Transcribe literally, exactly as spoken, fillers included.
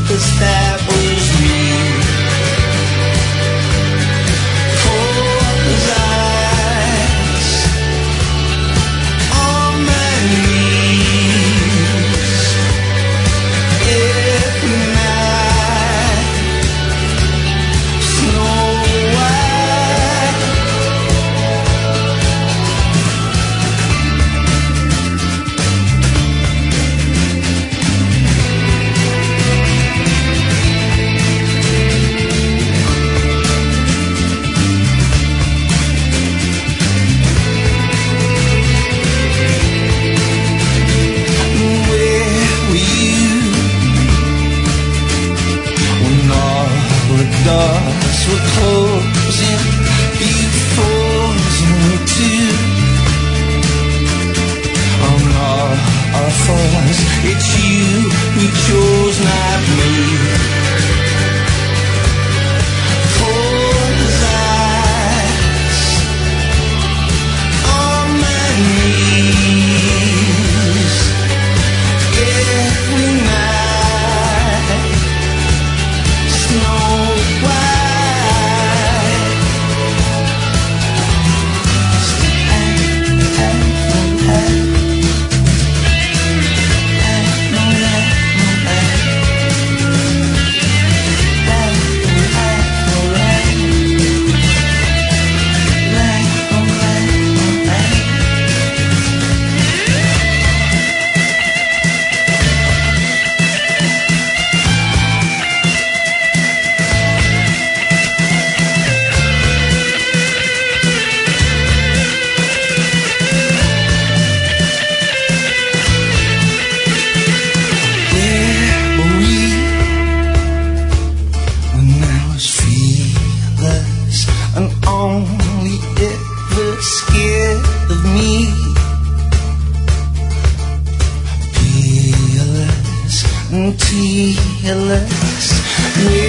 'cause that was me. Close eyes on my knees every night. Snow White. Where were you when all the doors were closing? You frozen too. On all our fours, it's you who chose, not me. Close eyes on my knees every night. Snow White. Where were we when I was fearless and only ever scared of me? Fearless and tearless. Where